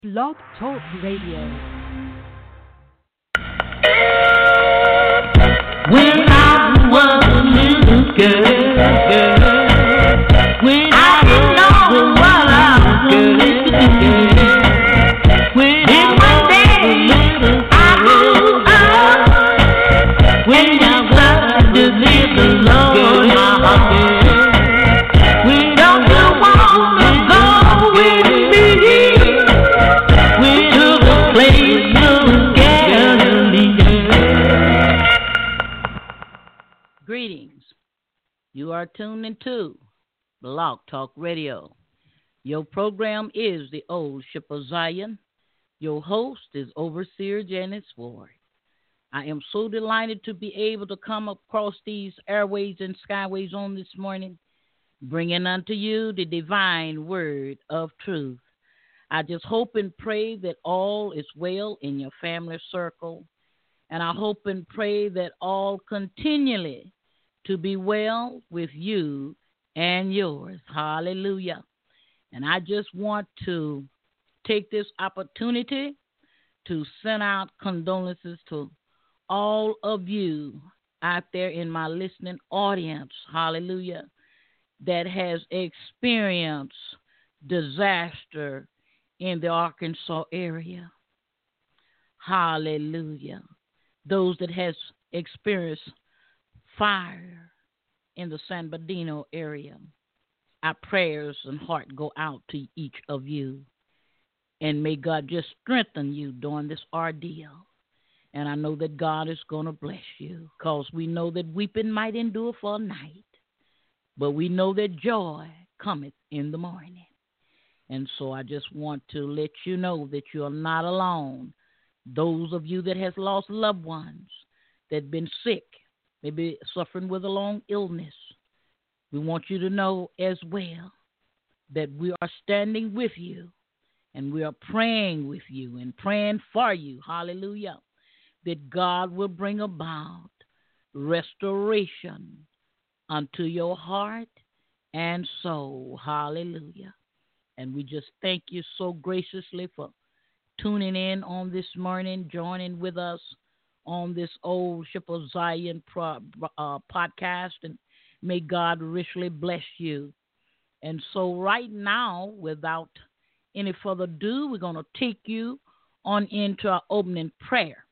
Blog Talk Radio. When I was a little girl, when I didn't know what I was girl, when one day I grew up, when I started to live alone, my heart, we don't wanna go with me, we to the place of Galilee. Greetings. You are tuned into Blog Talk Radio. Your program is The Old Ship of Zion. Your host is Overseer Janice Ward. I am so delighted to be able to come across these airways and skyways on this morning, bringing unto you the divine word of truth. I just hope and pray that all is well in your family circle, and I hope and pray that all continually to be well with you and yours. Hallelujah. And I just want to take this opportunity to send out condolences to all of you out there in my listening audience, hallelujah, that has experienced disaster in the Arkansas area. Hallelujah. Those that has experienced fire in the San Bernardino area. Our prayers and heart go out to each of you. And may God just strengthen you during this ordeal. And I know that God is going to bless you, because we know that weeping might endure for a night, but we know that joy cometh in the morning. And so I just want to let you know that you are not alone. Those of you that has lost loved ones, that have been sick, maybe suffering with a long illness, we want you to know as well that we are standing with you, and we are praying with you and praying for you, hallelujah, that God will bring about restoration unto your heart and soul, hallelujah. And we just thank you so graciously for tuning in on this morning, joining with us on this Old Ship of Zion podcast, and may God richly bless you. And so right now, without any further ado, we're going to take you on into our opening prayer.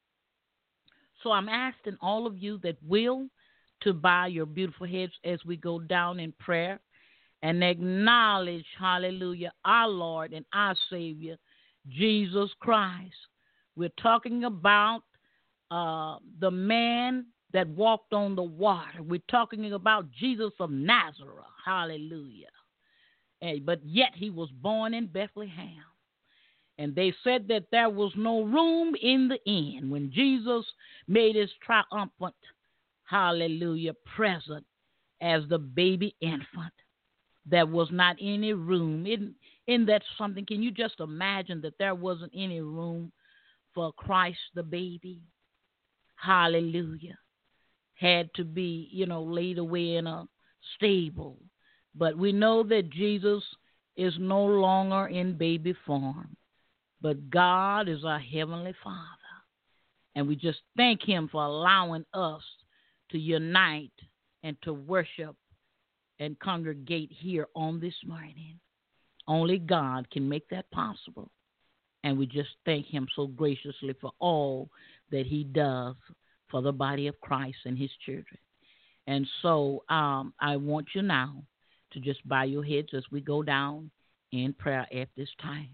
So I'm asking all of you that will to bow your beautiful heads as we go down in prayer and acknowledge, hallelujah, our Lord and our Savior, Jesus Christ. We're talking about the man that walked on the water. We're talking about Jesus of Nazareth. Hallelujah. But yet he was born in Bethlehem. And they said that there was no room in the inn when Jesus made his triumphant, hallelujah, present as the baby infant. There was not any room. In that something, can you just imagine that there wasn't any room for Christ the baby? Hallelujah. Had to be, laid away in a stable. But we know that Jesus is no longer in baby form. But God is our Heavenly Father. And we just thank him for allowing us to unite and to worship and congregate here on this morning. Only God can make that possible. And we just thank him so graciously for all that he does for the body of Christ and his children. And so I want you now to just bow your heads as we go down in prayer at this time.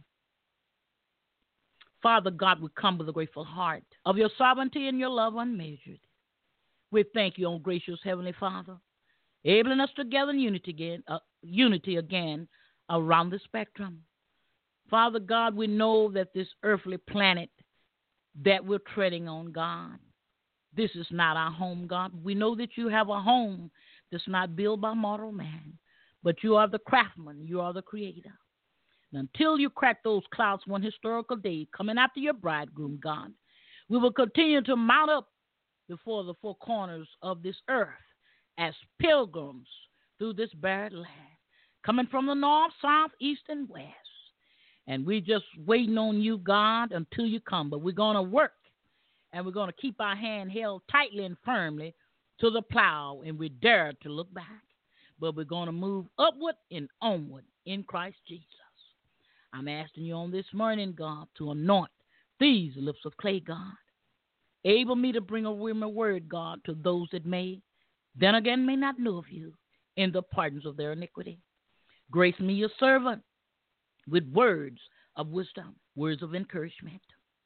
Father God, we come with a grateful heart of your sovereignty and your love unmeasured. We thank you, oh gracious Heavenly Father, enabling us together in unity again around the spectrum. Father God, we know that this earthly planet that we're treading on, God, this is not our home, God. We know that you have a home that's not built by mortal man, but you are the craftsman, you are the creator. And until you crack those clouds one historical day coming after your bridegroom, God, we will continue to mount up before the four corners of this earth as pilgrims through this barren land, coming from the north, south, east, and west. And we just waiting on you, God, until you come. But we're going to work, and we're going to keep our hand held tightly and firmly to the plow, and we dare to look back. But we're going to move upward and onward in Christ Jesus. I'm asking you on this morning, God, to anoint these lips of clay, God. Able me to bring a word, God, to those that may, then again, may not know of you in the pardons of their iniquity. Grace me, your servant, with words of wisdom, words of encouragement.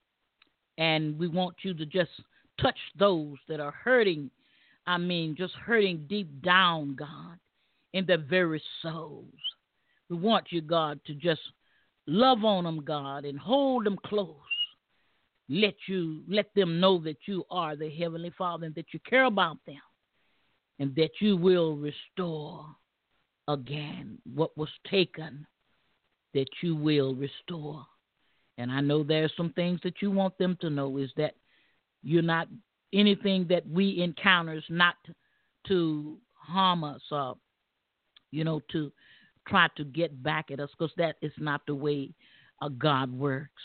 And we want you to just touch those that are hurting. I mean, just hurting deep down, God, in their very souls. We want you, God, to just love on them, God, and hold them close. Let them know that you are the Heavenly Father and that you care about them and that you will restore again what was taken, that you will restore. And I know there's some things that you want them to know is that you're not, anything that we encounter is not to harm us or, to try to get back at us, because that is not the way God works.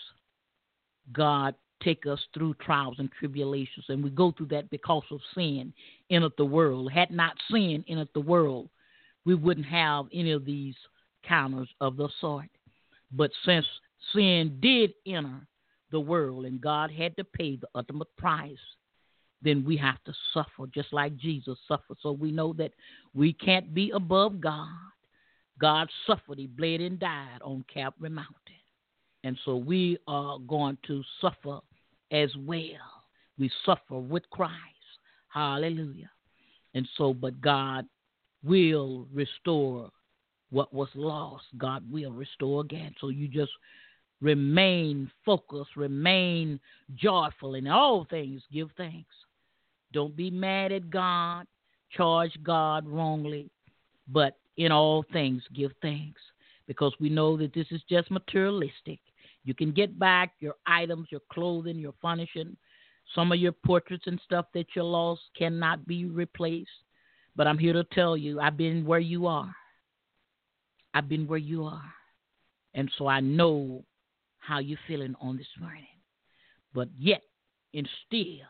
God take us through trials and tribulations, and we go through that because of sin entered the world. Had not sin entered the world, we wouldn't have any of these counters of the sort. But since sin did enter the world and God had to pay the ultimate price, then we have to suffer just like Jesus suffered. So we know that we can't be above God. God suffered. He bled and died on Calvary Mountain. And so we are going to suffer as well. We suffer with Christ. Hallelujah. And so, but God will restore what was lost. God will restore again. So you just remain focused, remain joyful. In all things, give thanks. Don't be mad at God, charge God wrongly, but in all things, give thanks, because we know that this is just materialistic. You can get back your items, your clothing, your furnishing. Some of your portraits and stuff that you lost cannot be replaced. But I'm here to tell you, I've been where you are. I've been where you are. And so I know how you're feeling on this morning. But yet and still,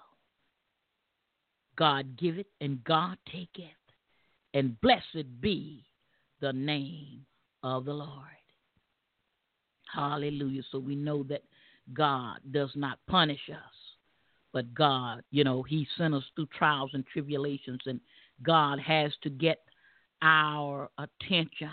God give it and God take it. And blessed be the name of the Lord. Hallelujah. So we know that God does not punish us, but God, he sent us through trials and tribulations, and God has to get our attention.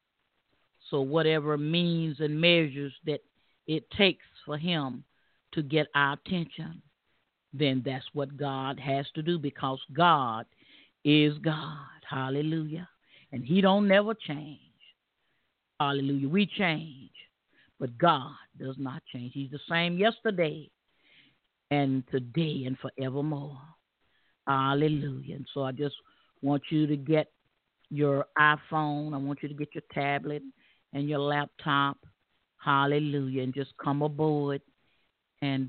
So whatever means and measures that it takes for him to get our attention, then that's what God has to do, because God is God. Hallelujah. And he don't never change. Hallelujah. We change, but God does not change. He's the same yesterday and today and forevermore. Hallelujah. And so I just want you to get your iPhone. I want you to get your tablet and your laptop. Hallelujah. And just come aboard and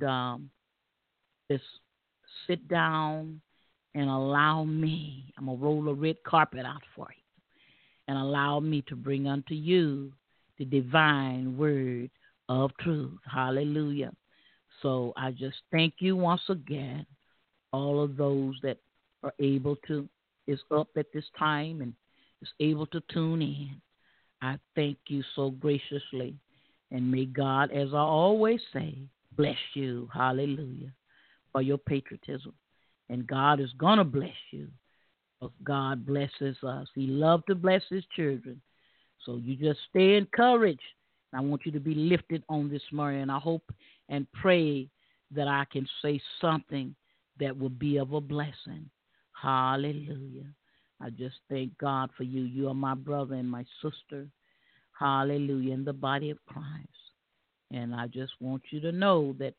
just sit down and allow me. I'm going to roll a red carpet out for you and allow me to bring unto you the divine word of truth. Hallelujah. So I just thank you once again, all of those that are able to, is up at this time and is able to tune in. I thank you so graciously. And may God, as I always say, bless you. Hallelujah. For your patriotism. And God is going to bless you. Because God blesses us. He loves to bless his children. So you just stay encouraged. I want you to be lifted on this morning. I hope and pray that I can say something that will be of a blessing. Hallelujah. I just thank God for you. You are my brother and my sister. Hallelujah. In the body of Christ. And I just want you to know that,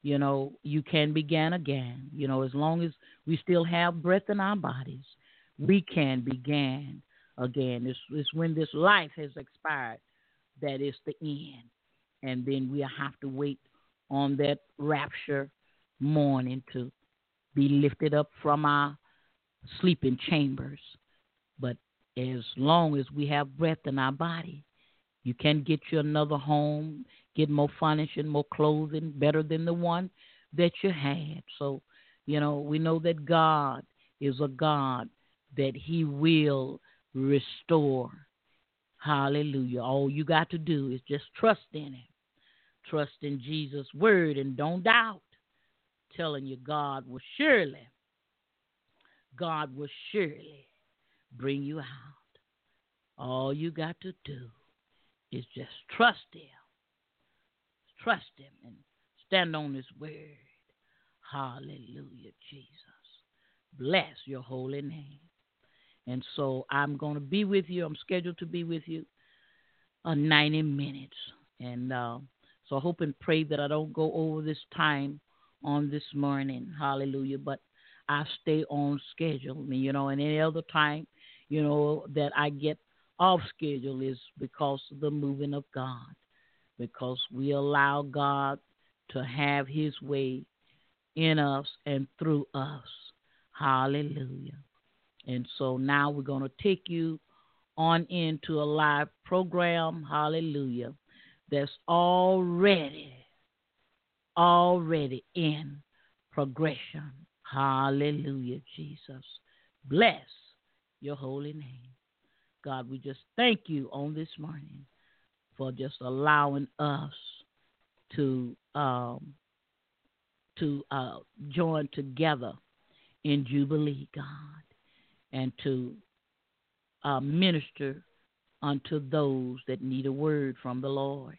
you can begin again. As long as we still have breath in our bodies, we can begin again. It's when this life has expired that is the end. And then we have to wait on that rapture morning to be lifted up from our sleeping chambers. But as long as we have breath in our body, you can get you another home, get more furnishing, more clothing, better than the one that you had. So, we know that God is a God that He will restore. Hallelujah. All you got to do is just trust in Him. Trust in Jesus' word and don't doubt. Telling you God will surely bring you out. All you got to do is just trust Him. Trust Him and stand on His word. Hallelujah, Jesus. Bless your holy name. And so I'm going to be with you. I'm scheduled to be with you 90 minutes. And so I hope and pray that I don't go over this time on this morning. Hallelujah. But I stay on schedule. And any other time, that I get off schedule is because of the moving of God. Because we allow God to have His way in us and through us. Hallelujah. And so now we're going to take you on into a live program. Hallelujah. That's already in progression. Hallelujah, Jesus. Bless your holy name. God, we just thank you on this morning for just allowing us to join together in Jubilee, God, and to minister unto those that need a word from the Lord.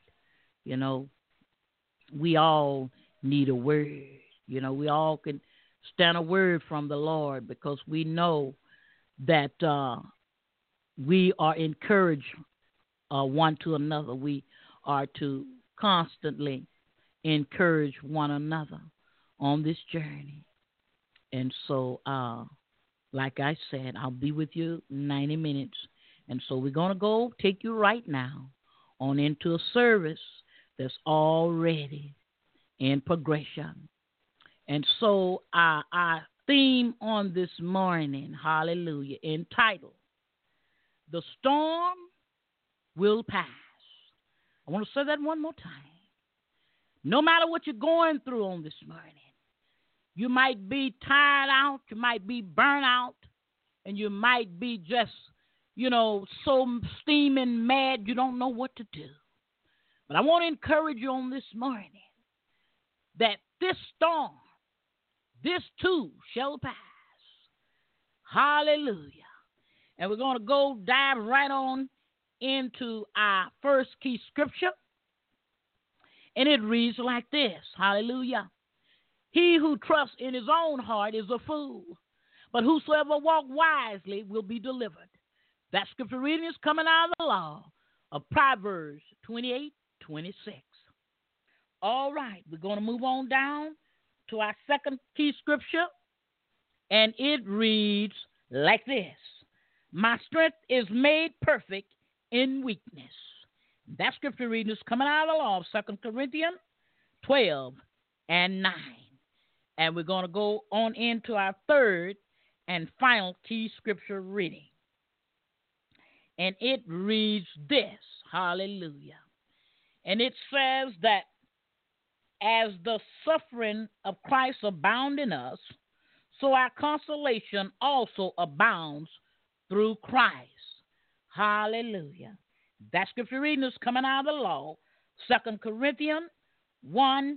We all need a word. We all can stand a word from the Lord because we know that we are encouraged one to another. We are to constantly encourage one another on this journey. And so, like I said, I'll be with you 90 minutes. And so we're going to go take you right now on into a service that's already in progression. And so our theme on this morning, hallelujah, entitled, The Storm Will Pass. I want to say that one more time. No matter what you're going through on this morning, you might be tired out, you might be burnt out, and you might be just, so steaming mad you don't know what to do. But I want to encourage you on this morning that this storm, this too shall pass. Hallelujah. And we're going to dive right on into our first key scripture. And it reads like this. Hallelujah. He who trusts in his own heart is a fool, but whosoever walk wisely will be delivered. That scripture reading is coming out of the law of Proverbs 28:26. All right, we're going to move on down to our second key scripture, and it reads like this. My strength is made perfect in weakness. That scripture reading is coming out of the law of 2 Corinthians 12:9. And we're going to go on into our third and final key scripture reading. And it reads this, hallelujah. And it says that as the suffering of Christ abound in us, so our consolation also abounds through Christ. Hallelujah. That scripture reading is coming out of the law, 2 Corinthians 1:5.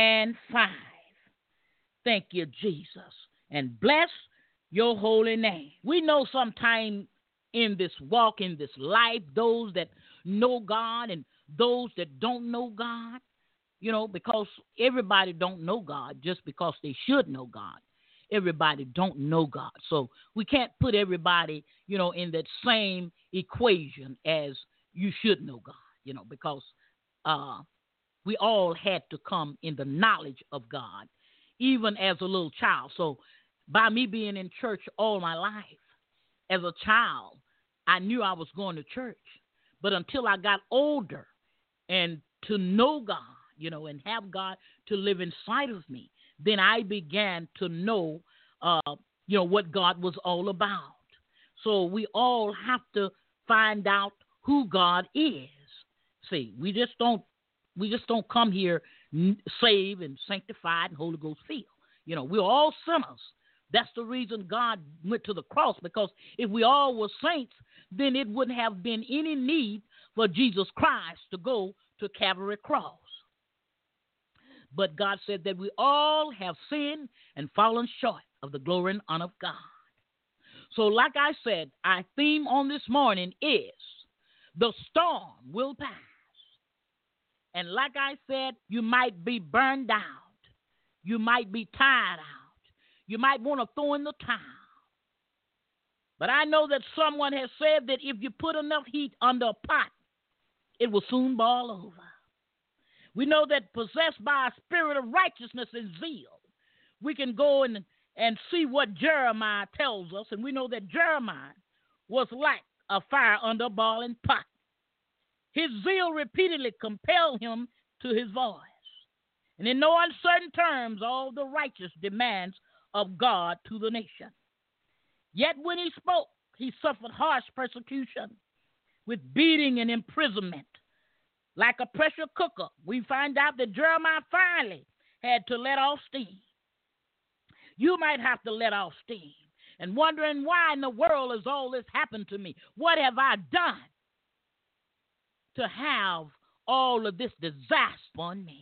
Thank you, Jesus. And bless your holy name. We know sometime in this walk, in this life, those that know God and those that don't know God, because everybody don't know God just because they should know God. Everybody don't know God. So we can't put everybody, in that same equation as you should know God, because we all had to come in the knowledge of God, even as a little child. So by me being in church all my life, as a child, I knew I was going to church. But until I got older and to know God, and have God to live inside of me, then I began to know, what God was all about. So we all have to find out who God is. See, we just don't We just don't come here saved and sanctified and Holy Ghost filled. You know, we're all sinners. That's the reason God went to the cross, because if we all were saints, then it wouldn't have been any need for Jesus Christ to go to Calvary cross. But God said that we all have sinned and fallen short of the glory and honor of God. So like I said, our theme on this morning is the storm will pass. And like I said, you might be burned out. You might be tired out. You might want to throw in the towel. But I know that someone has said that if you put enough heat under a pot, it will soon boil over. We know that possessed by a spirit of righteousness and zeal, we can go and see what Jeremiah tells us. And we know that Jeremiah was like a fire under a boiling pot. His zeal repeatedly compelled him to his voice. And in no uncertain terms, all the righteous demands of God to the nation. Yet when he spoke, he suffered harsh persecution with beating and imprisonment. Like a pressure cooker, we find out that Jeremiah finally had to let off steam. You might have to let off steam and wondering why in the world has all this happened to me? What have I done to have all of this disaster on me?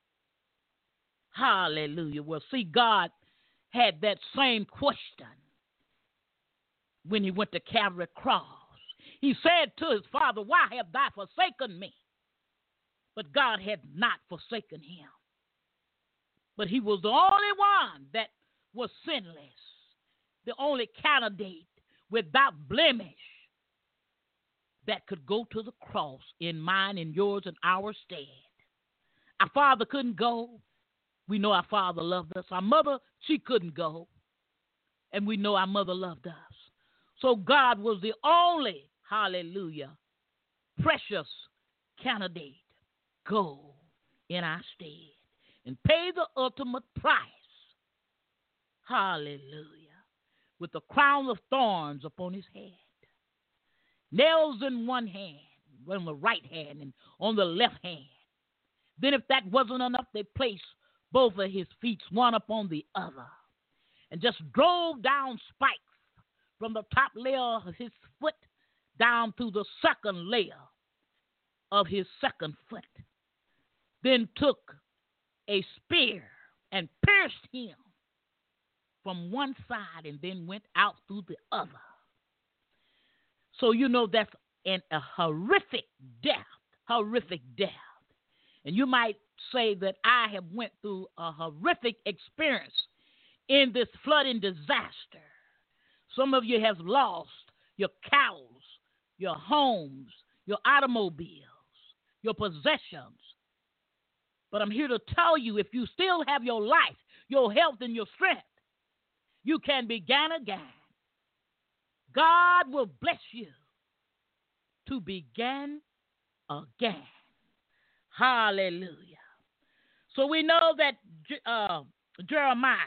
Hallelujah. Well, see, God had that same question when he went to Calvary cross. He said to his father, why have thou forsaken me? But God had not forsaken him. But he was the only one that was sinless, the only candidate without blemish that could go to the cross in mine and yours and our stead. Our father couldn't go. We know our father loved us. Our mother, she couldn't go. And we know our mother loved us. So God was the only, hallelujah, precious candidate go in our stead and pay the ultimate price. Hallelujah. With the crown of thorns upon his head. Nails in one hand, on the right hand, and on the left hand. Then if that wasn't enough, they placed both of his feet one upon the other and just drove down spikes from the top layer of his foot down to the second layer of his second foot. Then took a spear and pierced him from one side and then went out through the other. So you know that's a horrific death. And you might say that I have went through a horrific experience in this flooding disaster. Some of you have lost your cows, your homes, your automobiles, your possessions. But I'm here to tell you, if you still have your life, your health, and your strength, you can begin again. God will bless you to begin again. Hallelujah. So we know that Jeremiah,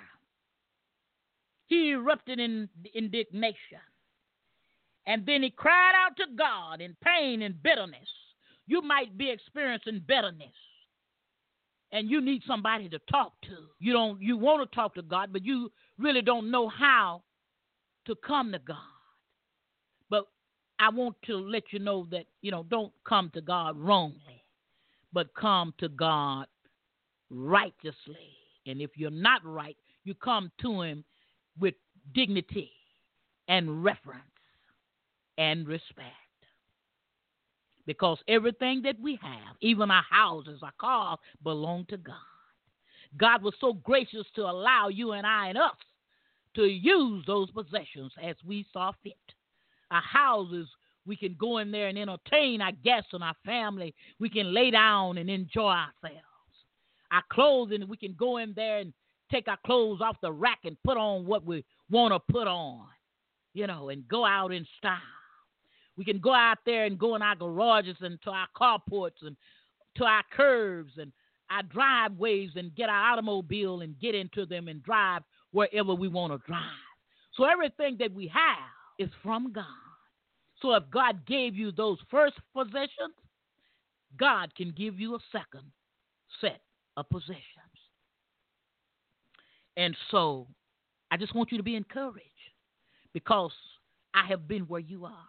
he erupted in indignation. And then he cried out to God in pain and bitterness. You might be experiencing bitterness. And you need somebody to talk to. You want to talk to God, but you really don't know how to come to God. But I want to let you know that, don't come to God wrongly, but come to God righteously. And if you're not right, you come to him with dignity and reverence and respect. Because everything that we have, even our houses, our cars, belong to God. God was so gracious to allow you and I and us to use those possessions as we saw fit. Our houses, we can go in there and entertain our guests and our family. We can lay down and enjoy ourselves. Our clothing, we can go in there and take our clothes off the rack and put on what we want to put on, and go out in style. We can go out there and go in our garages and to our carports and to our curbs and our driveways and get our automobile and get into them and drive wherever we want to drive. So everything that we have is from God. So if God gave you those first possessions, God can give you a second set of possessions. And so I just want you to be encouraged because I have been where you are.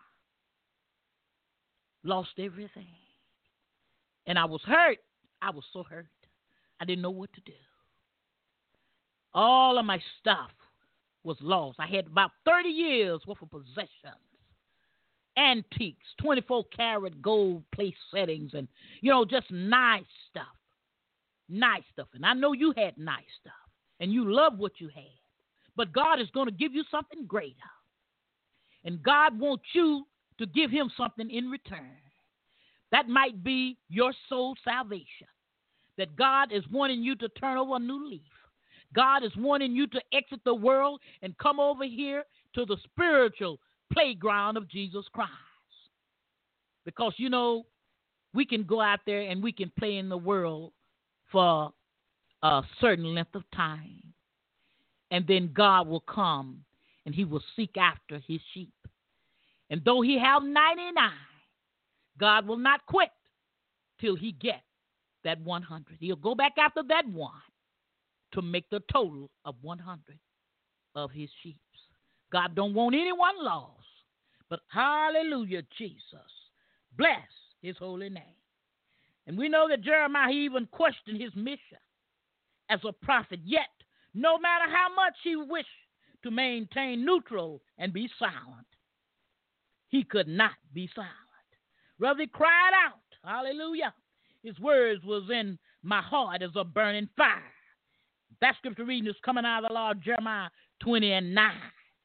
Lost everything. And I was hurt. I was so hurt. I didn't know what to do. All of my stuff was lost. I had about 30 years worth of possessions. Antiques, 24-karat gold place settings, and, just nice stuff. Nice stuff. And I know you had nice stuff, and you love what you had. But God is going to give you something greater. And God wants you to give him something in return. That might be your soul salvation. That God is wanting you to turn over a new leaf. God is wanting you to exit the world and come over here to the spiritual playground of Jesus Christ. Because, we can go out there and we can play in the world for a certain length of time. And then God will come and he will seek after his sheep. And though he have 99, God will not quit till he get that 100. He'll go back after that one to make the total of 100 of his sheep. God don't want anyone lost. But hallelujah, Jesus. Bless his holy name. And we know that Jeremiah even questioned his mission as a prophet. Yet, no matter how much he wished to maintain neutral and be silent, he could not be silent. Rather, he cried out, hallelujah. His words was in my heart as a burning fire. That scripture reading is coming out of the law of Jeremiah 20:9.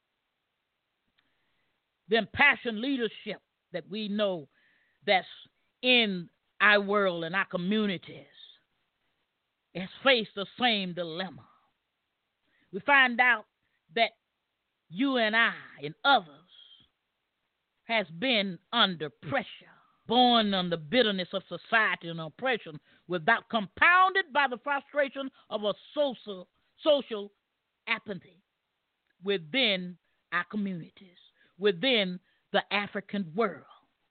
The impassioned leadership that we know that's in our world and our communities has faced the same dilemma. We find out that you and I and others has been under pressure, born under bitterness of society and oppression, without compounded by the frustration of a social apathy within our communities, within the African world.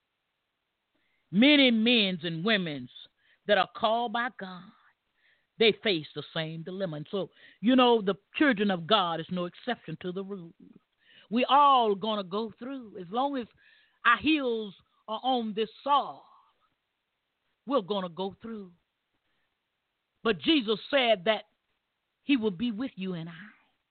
Many men and women that are called by God, they face the same dilemma. And so, the children of God is no exception to the rule. We all going to go through. As long as our heels are on this soil, we're going to go through. But Jesus said that he will be with you and I.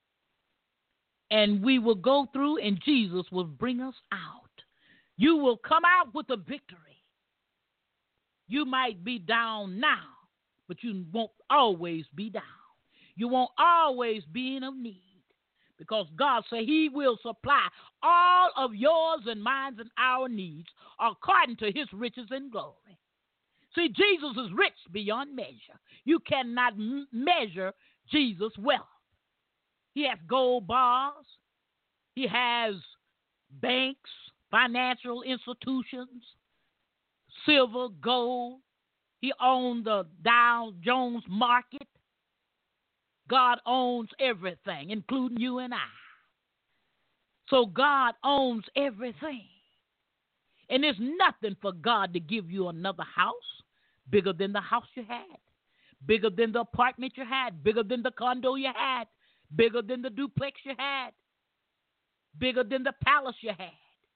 And we will go through and Jesus will bring us out. You will come out with a victory. You might be down now, but you won't always be down. You won't always be in need. Because God said he will supply all of yours and mine and our needs according to his riches and glory. See, Jesus is rich beyond measure. You cannot measure Jesus' wealth. He has gold bars. He has banks, financial institutions, silver, gold. He owns the Dow Jones market. God owns everything, including you and I. So God owns everything. And there's nothing for God to give you another house bigger than the house you had, bigger than the apartment you had, bigger than the condo you had, bigger than the duplex you had, bigger than the palace you had.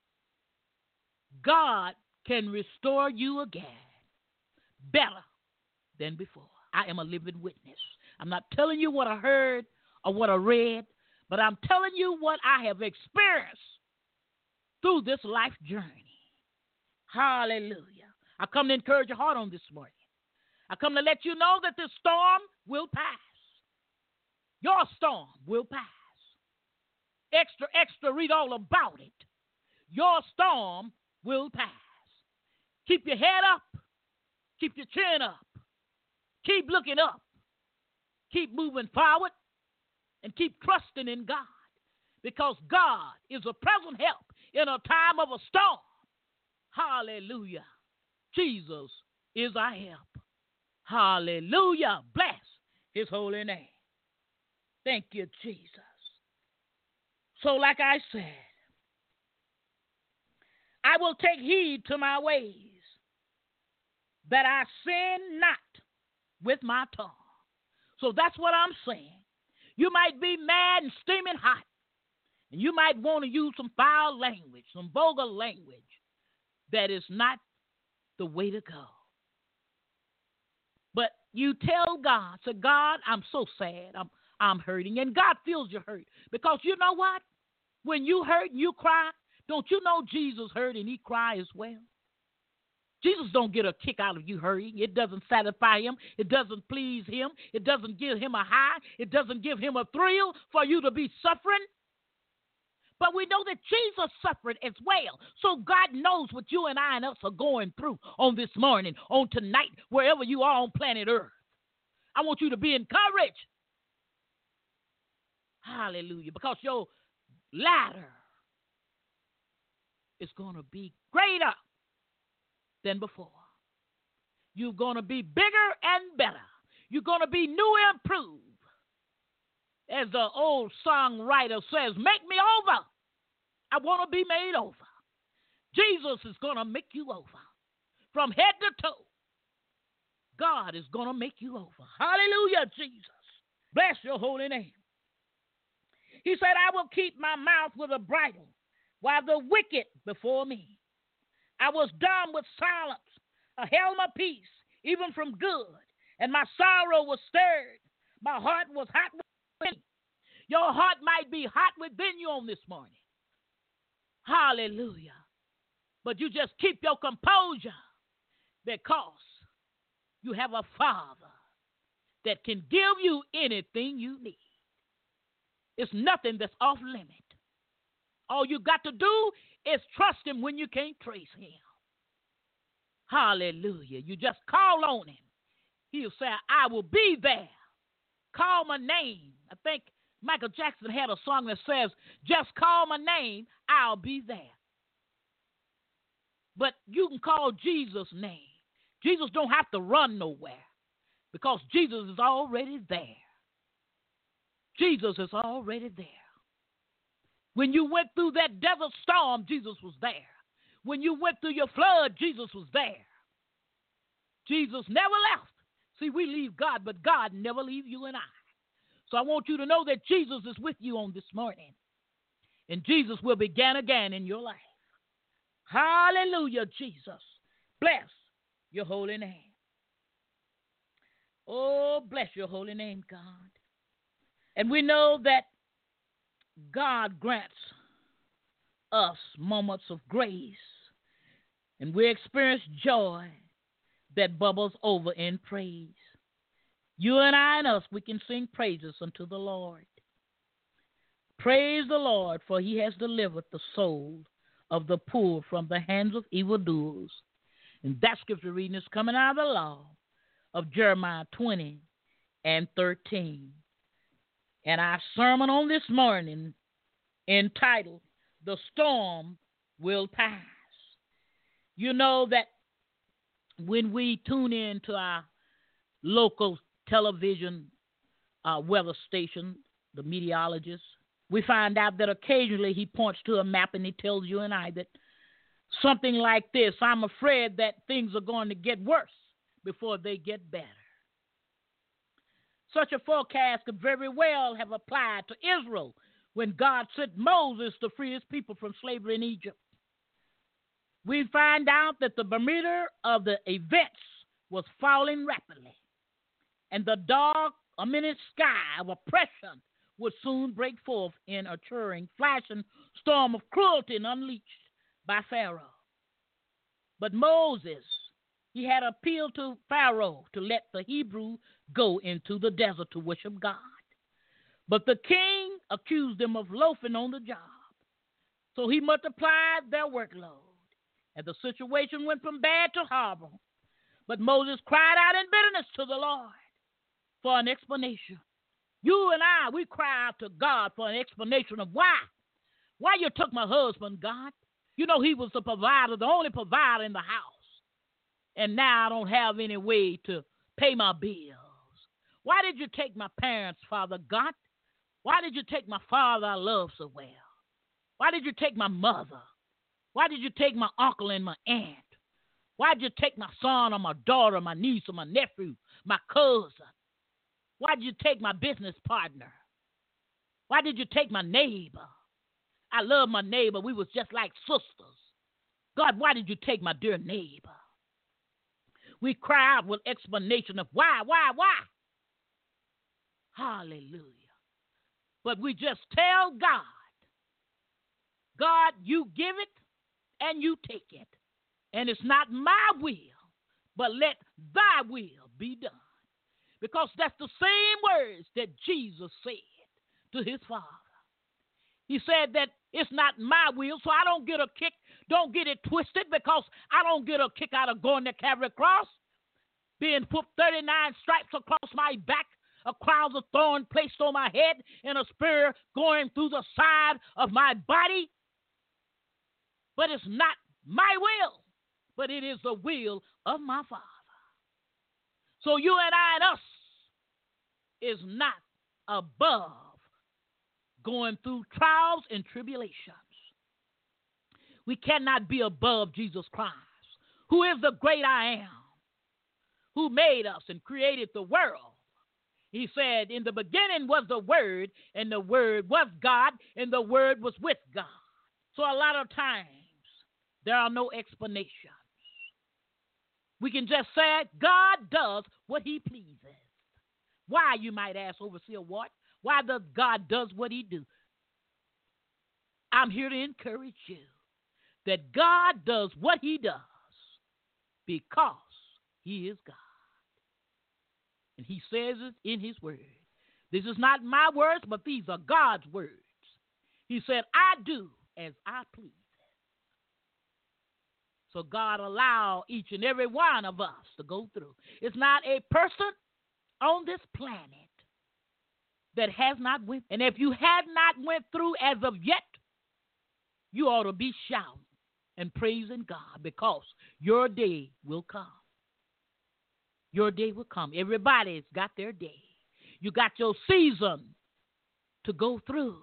God can restore you again better than before. I am a living witness. I'm not telling you what I heard or what I read, but I'm telling you what I have experienced through this life journey. Hallelujah. I come to encourage your heart on this morning. I come to let you know that this storm will pass. Your storm will pass. Extra, read all about it. Your storm will pass. Keep your head up. Keep your chin up. Keep looking up. Keep moving forward. And keep trusting in God. Because God is a present help in a time of a storm. Hallelujah. Jesus is our help. Hallelujah. Bless his holy name. Thank you, Jesus. So like I said, I will take heed to my ways. that I sin not with my tongue. So that's what I'm saying. You might be mad and steaming hot, and you might want to use some foul language, some vulgar language. That is not the way to go. But you tell God, say, God, I'm so sad. I'm hurting. And God feels your hurt. Because you know what? When you hurt and you cry, don't you know Jesus hurt and he cried as well? Jesus don't get a kick out of you hurting. It doesn't satisfy him. It doesn't please him. It doesn't give him a high. It doesn't give him a thrill for you to be suffering. But we know that Jesus suffered as well. So God knows what you and I and us are going through on this morning, on tonight, wherever you are on planet Earth. I want you to be encouraged. Hallelujah. Because your ladder is going to be greater than before. You're going to be bigger and better. You're going to be new and improved. As the old songwriter says, make me over. I want to be made over. Jesus is going to make you over. From head to toe, God is going to make you over. Hallelujah, Jesus. Bless your holy name. He said, I will keep my mouth with a bridle while the wicked before me. I was dumb with silence, a helm of peace, even from good, and my sorrow was stirred. My heart was hot within me. Your heart might be hot within you on this morning. Hallelujah. But you just keep your composure because you have a Father that can give you anything you need. It's nothing that's off limit. All you got to do is trust him when you can't trace him. Hallelujah. You just call on him. He'll say, I will be there. Call my name. I think Michael Jackson had a song that says, just call my name, I'll be there. But you can call Jesus' name. Jesus don't have to run nowhere because Jesus is already there. Jesus is already there. When you went through that desert storm, Jesus was there. When you went through your flood, Jesus was there. Jesus never left. See, we leave God, but God never leaves you and I. So I want you to know that Jesus is with you on this morning. And Jesus will begin again in your life. Hallelujah, Jesus. Bless your holy name. Oh, bless your holy name, God. And we know that God grants us moments of grace. And we experience joy that bubbles over in praise. You and I and us, we can sing praises unto the Lord. Praise the Lord, for he has delivered the soul of the poor from the hands of evildoers. And that scripture reading is coming out of the law of Jeremiah 20 and 13. And our sermon on this morning entitled, The Storm Will Pass. You know that when we tune in to our local television weather station, the meteorologist, we find out that occasionally he points to a map and he tells you and I that something like this, I'm afraid that things are going to get worse before they get better. Such a forecast could very well have applied to Israel when God sent Moses to free his people from slavery in Egypt. We find out that the barometer of the events was falling rapidly, and the dark, imminent sky of oppression would soon break forth in a churning, flashing storm of cruelty unleashed by Pharaoh. But Moses, he had appealed to Pharaoh to let the Hebrew go into the desert to worship God. But the king accused them of loafing on the job. So he multiplied their workload, and the situation went from bad to horrible. But Moses cried out in bitterness to the Lord for an explanation. You and I, we cry out to God for an explanation of why. Why you took my husband, God? You know he was the provider, the only provider in the house. And now I don't have any way to pay my bills. Why did you take my parents, Father God? Why did you take my father I love so well? Why did you take my mother? Why did you take my uncle and my aunt? Why'd you take my son or my daughter, my niece or my nephew, my cousin? Why'd you take my business partner? Why did you take my neighbor? I love my neighbor. We was just like sisters. God, why did you take my dear neighbor? We cry out with explanation of why? Hallelujah. But we just tell God, God, you give it and you take it. And it's not my will, but let thy will be done. Because that's the same words that Jesus said to his Father. He said that it's not my will, so I don't get a kick. Don't get it twisted, because I don't get a kick out of going to Calvary Cross, being put 39 stripes across my back, a crown of thorn placed on my head, and a spear going through the side of my body. But it's not my will, but it is the will of my Father. So you and I and us is not above going through trials and tribulations. We cannot be above Jesus Christ, who is the great I am, who made us and created the world. He said, in the beginning was the Word, and the Word was God, and the Word was with God. So a lot of times, there are no explanations. We can just say, God does what he pleases. Why, you might ask, Overseer Watt? Why does God does what he do? I'm here to encourage you that God does what he does because he is God. And he says it in his word. This is not my words, but these are God's words. He said, I do as I please. So God allow each and every one of us to go through. It's not a person on this planet that has not went. And if you have not went through as of yet, you ought to be shouting and praising God, because your day will come. Your day will come. Everybody's got their day. You got your season to go through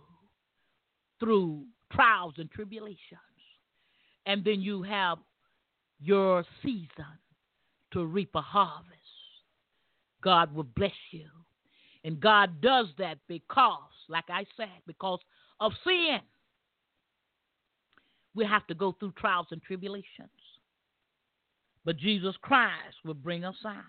trials and tribulations. And then you have your season to reap a harvest. God will bless you. And God does that because, like I said, because of sin. We have to go through trials and tribulations. But Jesus Christ will bring us out.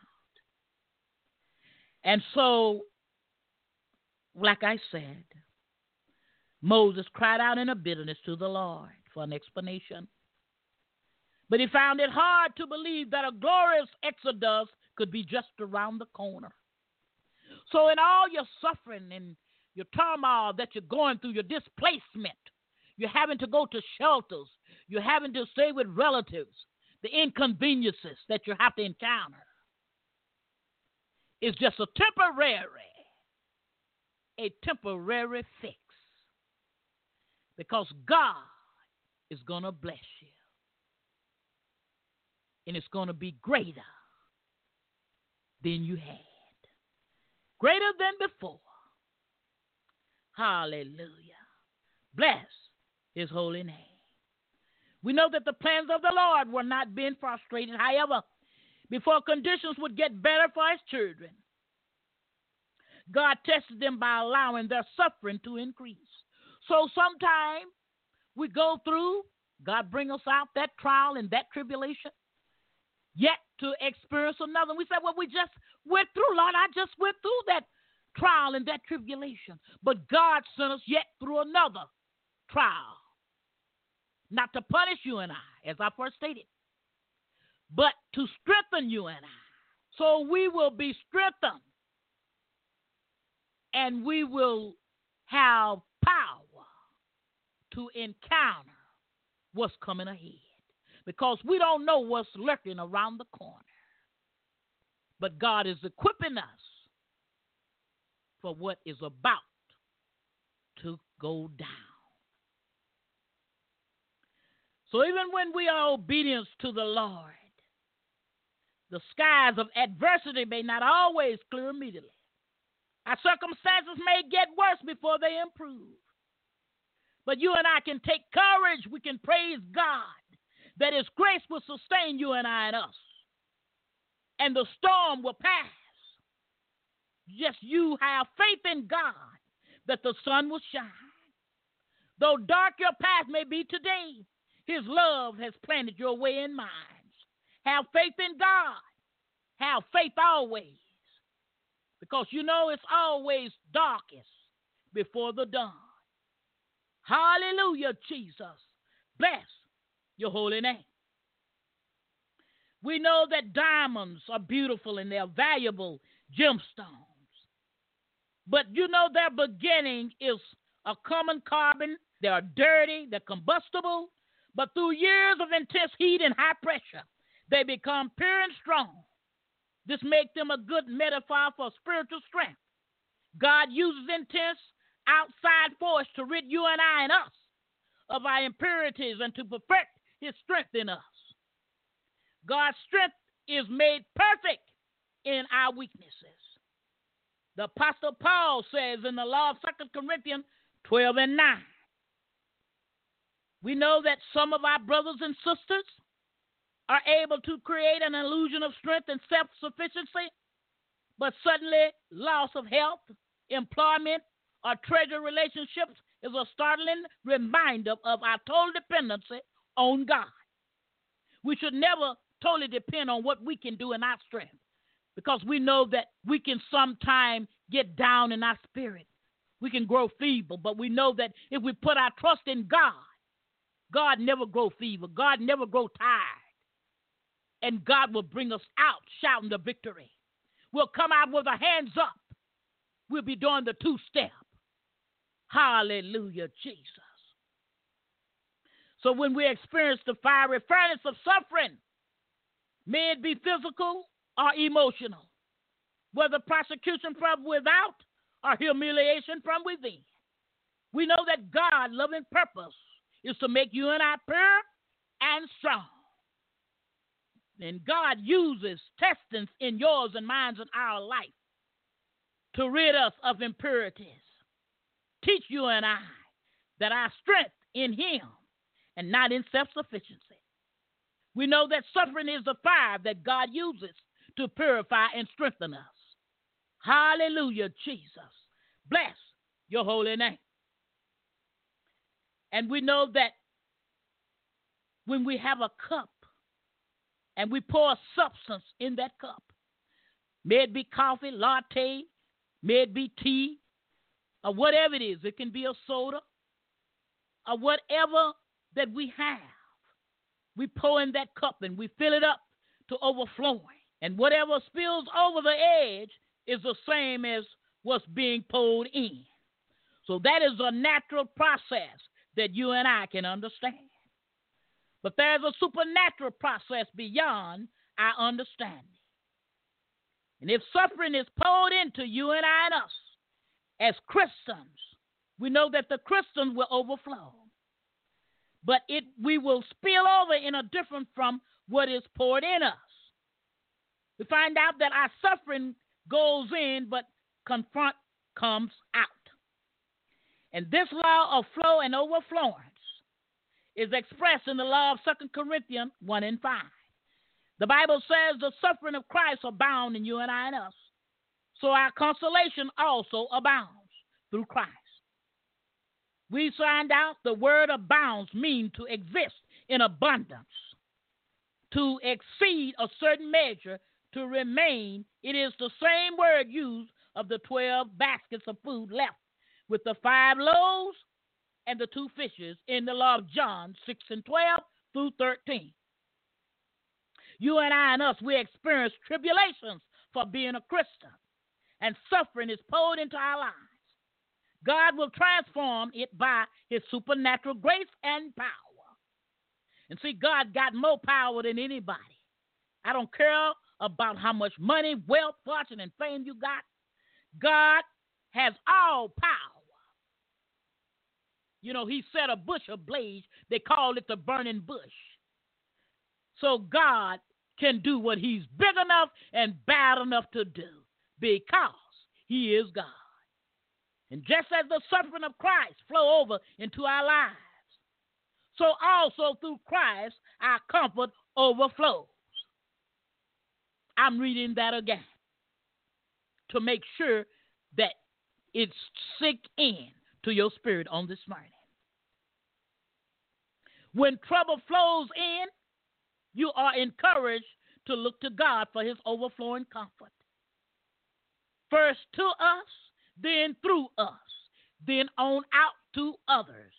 And so, like I said, Moses cried out in a bitterness to the Lord for an explanation. But he found it hard to believe that a glorious exodus could be just around the corner. So in all your suffering and your turmoil that you're going through, your displacement, you're having to go to shelters, you're having to stay with relatives, the inconveniences that you have to encounter, it's just a temporary fix. Because God is going to bless you. And it's going to be greater than you had. Greater than before. Hallelujah. Bless his holy name. We know that the plans of the Lord were not being frustrated. However, before conditions would get better for his children, God tested them by allowing their suffering to increase. So sometimes we go through, God bring us out that trial and that tribulation, yet to experience another. We say, well, we just went through, Lord, I just went through that trial and that tribulation. But God sent us yet through another trial. Not to punish you and I, as I first stated, but to strengthen you and I. So we will be strengthened and we will have power to encounter what's coming ahead. Because we don't know what's lurking around the corner. But God is equipping us for what is about to go down. So even when we are obedient to the Lord, the skies of adversity may not always clear immediately. Our circumstances may get worse before they improve. But you and I can take courage. We can praise God that His grace will sustain you and I and us. And the storm will pass. Just you have faith in God that the sun will shine. Though dark your path may be today, His love has planted your way in minds. Have faith in God. Have faith always. Because you know it's always darkest before the dawn. Hallelujah, Jesus. Bless your holy name. We know that diamonds are beautiful and they're valuable gemstones. But you know their beginning is a common carbon. They are dirty, they're combustible. But through years of intense heat and high pressure, they become pure and strong. This makes them a good metaphor for spiritual strength. God uses intense outside force to rid you and I and us of our impurities and to perfect His strength in us. God's strength is made perfect in our weaknesses. The Apostle Paul says in the law of 2 Corinthians 12 and 9. We know that some of our brothers and sisters are able to create an illusion of strength and self-sufficiency, but suddenly loss of health, employment, or treasure relationships is a startling reminder of our total dependency on God. We should never totally depend on what we can do in our strength, because we know that we can sometimes get down in our spirit. We can grow feeble, but we know that if we put our trust in God, God never grow feeble. God never grow tired. And God will bring us out shouting the victory. We'll come out with our hands up. We'll be doing the two-step. Hallelujah, Jesus. So when we experience the fiery furnace of suffering, may it be physical or emotional, whether persecution from without or humiliation from within, we know that God's loving purpose is to make you and I pure and strong. And God uses testings in yours and mine and our life to rid us of impurities. Teach you and I that our strength in Him and not in self-sufficiency. We know that suffering is the fire that God uses to purify and strengthen us. Hallelujah, Jesus. Bless your holy name. And we know that when we have a cup and we pour a substance in that cup, may it be coffee, latte, may it be tea, or whatever it is. It can be a soda or whatever that we have. We pour in that cup and we fill it up to overflowing. And whatever spills over the edge is the same as what's being poured in. So that is a natural process that you and I can understand. But there's a supernatural process beyond our understanding. And if suffering is poured into you and I and us, as Christians, we know that the Christians will overflow. But we will spill over in a different from what is poured in us. We find out that our suffering goes in, but confront comes out. And this law of flow and overflowance is expressed in the law of 2 Corinthians 1 and 5. The Bible says the suffering of Christ abound in you and I and us. So our consolation also abounds through Christ. We find out the word abounds means to exist in abundance, to exceed a certain measure, to remain. It is the same word used of the 12 baskets of food left with the 5 loaves and the 2 fishes in the law of John 6 and 12 through 13. You and I and us, we experience tribulations for being a Christian, and suffering is poured into our lives. God will transform it by His supernatural grace and power. And see, God got more power than anybody. I don't care about how much money, wealth, fortune, and fame you got. God has all power. You know, He set a bush ablaze. They call it the burning bush. So God can do what He's big enough and bad enough to do because He is God. And just as the suffering of Christ flow over into our lives, so also through Christ our comfort overflows. I'm reading that again to make sure that it's sink in to your spirit on this morning. When trouble flows in, you are encouraged to look to God for his overflowing comfort. First to us, then through us, then on out to others.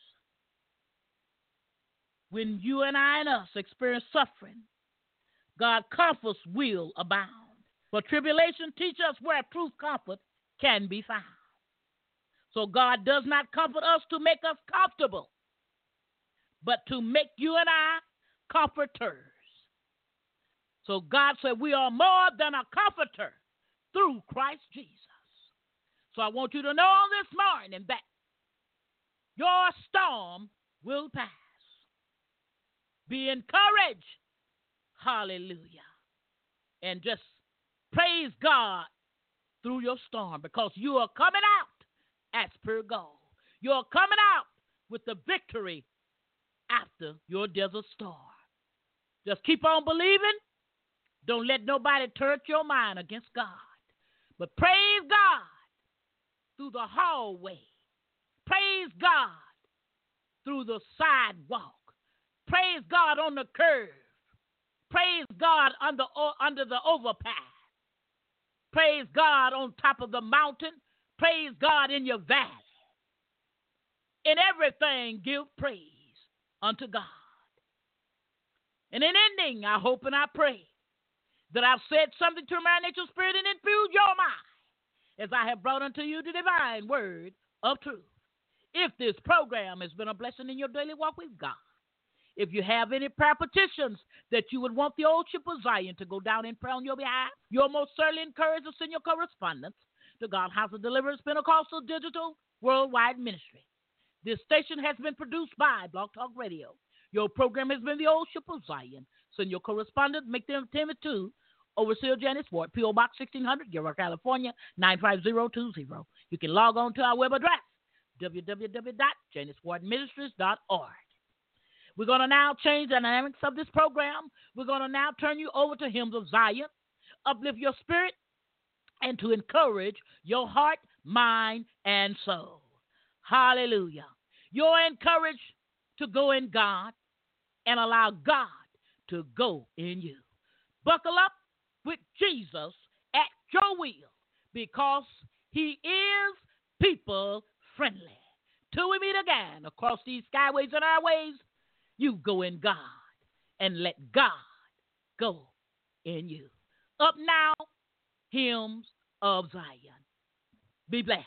When you and I and us experience suffering, God's comforts will abound. For tribulation teaches us where true comfort can be found. So God does not comfort us to make us comfortable, but to make you and I comforters. So God said we are more than a comforter through Christ Jesus. So I want you to know on this morning that your storm will pass. Be encouraged. Hallelujah. And just praise God through your storm, because you are coming out as pure gold. You're coming out with the victory after your desert storm. Just keep on believing. Don't let nobody turn your mind against God. But praise God through the hallway. Praise God through the sidewalk. Praise God on the curve. Praise God under the overpass. Praise God on top of the mountain. Praise God in your valley. In everything, give praise unto God. And in ending, I hope and I pray that I've said something to my natural spirit and infused your mind as I have brought unto you the divine word of truth. If this program has been a blessing in your daily walk with God, if you have any prayer petitions that you would want the Old Ship of Zion to go down in prayer on your behalf, you're most certainly encouraged to send your correspondence to God House of Deliverance Pentecostal Digital Worldwide Ministry. This station has been produced by Blog Talk Radio. Your program has been the Old Ship of Zion. Send your correspondence, make them attend to Overseer Janice Ward, P.O. Box 1600, Gilroy, California, 95020. You can log on to our web address, www.janicewardministries.org. We're going to now change the dynamics of this program. We're going to now turn you over to Hymns of Zion, uplift your spirit, and to encourage your heart, mind, and soul. Hallelujah. You're encouraged to go in God and allow God to go in you. Buckle up with Jesus at your wheel, because he is people friendly. Till we meet again across these skyways and our ways, you go in God and let God go in you. Up now, Hymns of Zion. Be blessed.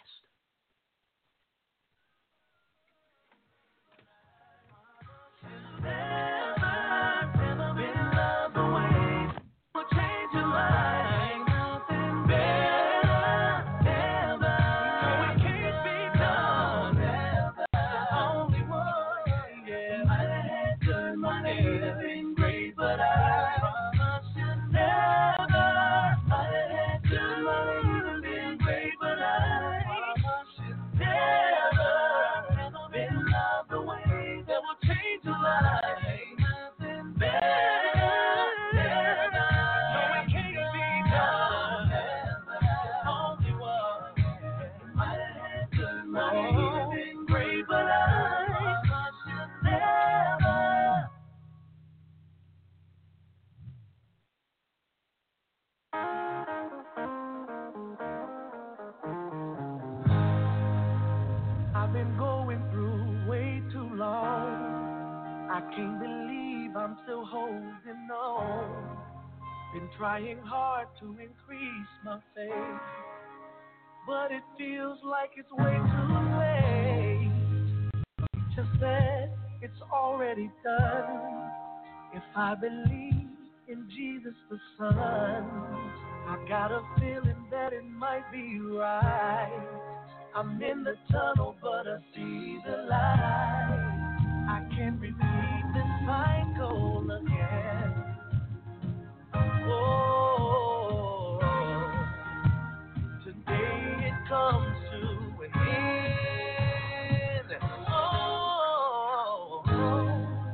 I'm still holding on. Been trying hard to increase my faith, but it feels like it's way too late. Just said it's already done. If I believe in Jesus the Son, I got a feeling that it might be right. I'm in the tunnel, but I see the light. I can't repeat this cycle again. Oh, today it comes to an end. Oh,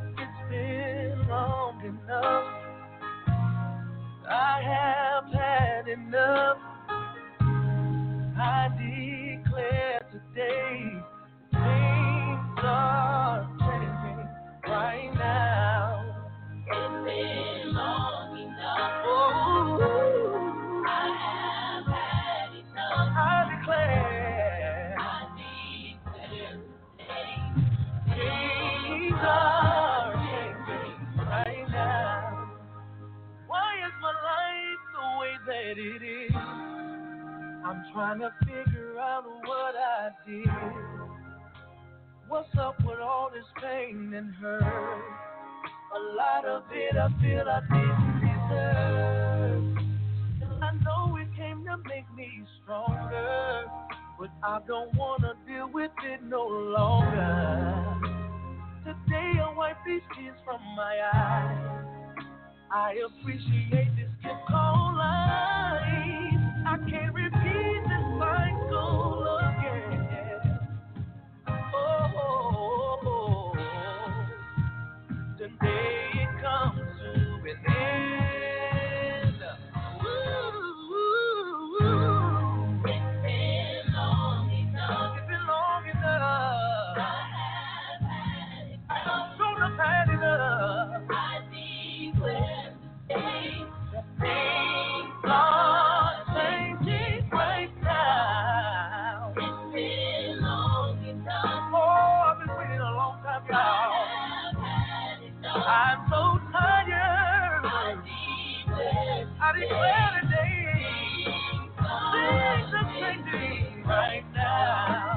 trying to figure out what I did. What's up with all this pain and hurt? A lot of it I feel I didn't deserve. And I know it came to make me stronger, but I don't wanna deal with it no longer. Today I wipe these tears from my eyes. I appreciate this gift called life. I can't repeat this cycle again. Oh, today it comes to an end. Ooh, it's been long enough. It's been long enough. I have had it. I've had enough. I declare today that things are changing right now. It's been long enough. Oh, I've been waiting a long time, y'all. I'm so tired. I declare today things are changing right now.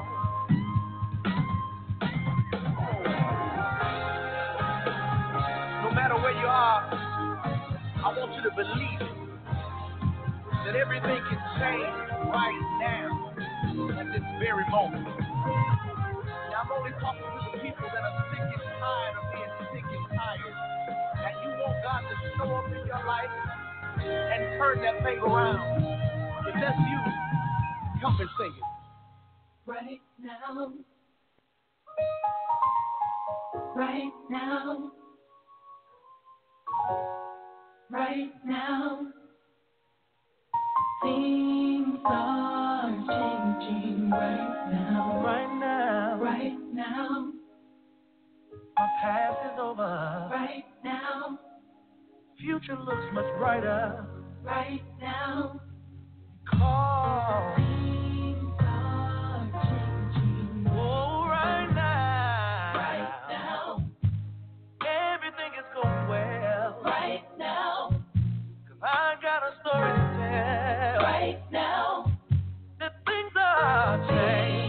No matter where you are, I want you to believe it, that everything can change right now, at this very moment. Now, I'm only talking to the people that are sick and tired of being sick and tired, and you want God to show up in your life and turn that thing around. If that's you, come and sing it. Right now. Right now. Right now, things are changing right now. Right now, right now, my past is over. Right now, future looks much brighter. Right now, because things are changing. Oh, right now. Right now, everything is going well. Right now, 'cause I got a story to tell. Right now, that things are changing.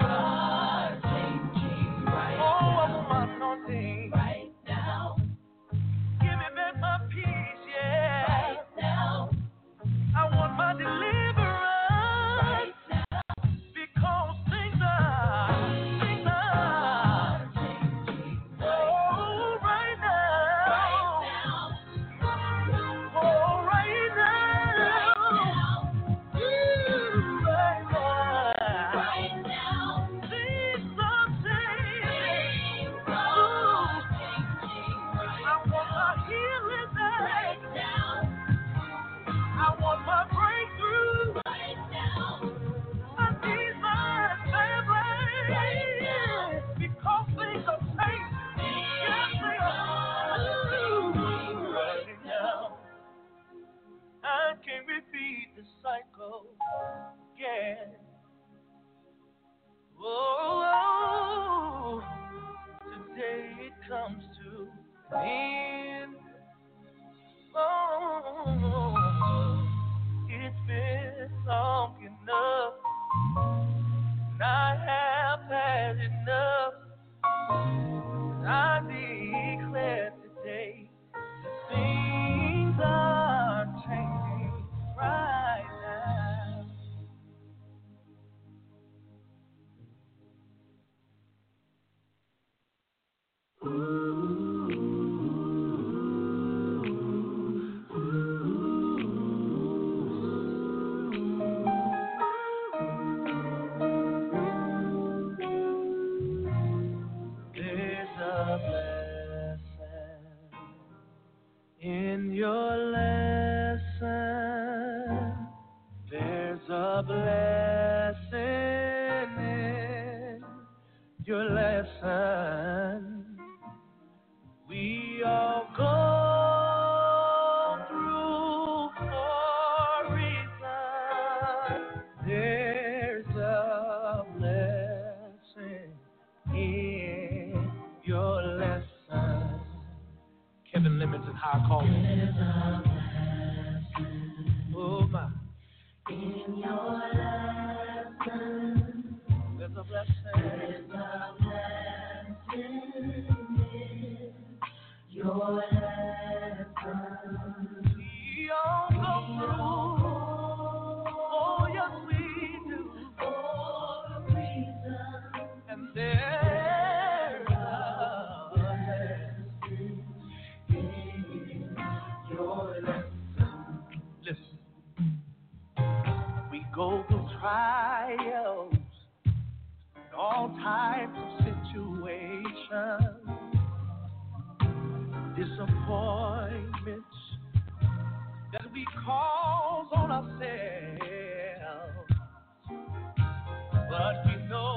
Right oh, I want my anointing. Right now, give me back my peace, yeah. Right now, I want my deliverance. Right now, because things are changing. Oh, right now. Oh, right now. Ooh, right now. Things are changing. Ooh, I want my healing back. I want my breakthrough. I need my family. Because things are changing. Yes, they are. Ooh, right now. I can't repeat the cycle again. Oh, today it comes to an end. Oh, it's been long enough. And I have had enough. I declare today that things are changing right now. a blessing. There's a blessing in your lesson. We all go through. Oh, yes, we do. For a reason. And there's a blessing in your lesson. Listen. We go through trials, all types of situations, disappointments that we cause on ourselves. But we know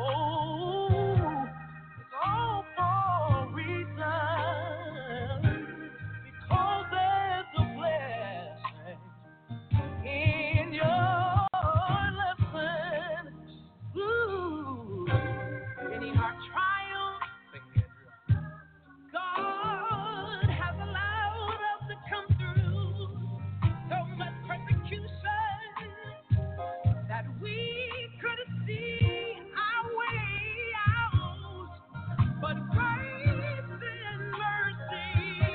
it's all for a reason, because there's a blessing in your lesson. Ooh, any hard trials, God has allowed us to come through so much persecution that we couldn't see our way out. But grace and mercy